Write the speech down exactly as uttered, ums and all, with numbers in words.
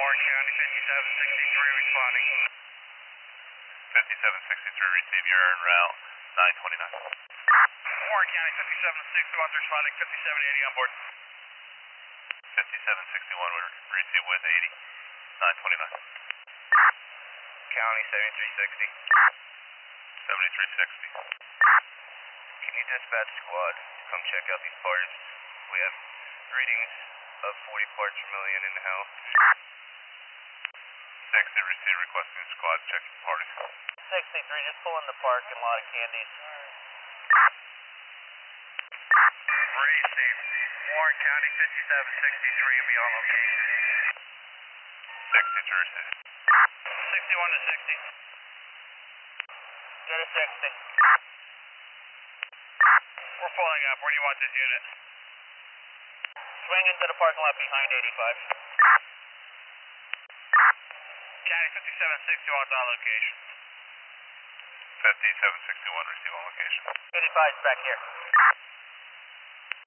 Warren County, fifty-seven sixty-three responding. fifty-seven sixty-three, receive your en route, nine twenty-nine. Warren County, fifty-seven sixty-one responding, fifty-seven eighty on board. fifty-seven sixty-one, we receive with eighty, nine twenty-nine. County, seventy-three sixty. seventy-three sixty. Can you dispatch squad to come check out these parts? We have readings of forty parts per million in the house. sixty, receive requesting squad checking parties. sixty-three, just pull in the parking lot of Candies. Receive. Warren County, fifty-seven sixty-three and be on location. sixty-three, receive. sixty-one to sixty. Go to sixty. We're pulling up. Where do you want this unit? Swing into the parking lot behind eighty-five. County, fifty-seven sixty-one on location. fifty-seven sixty-one, receive on location. fifty-five is back here.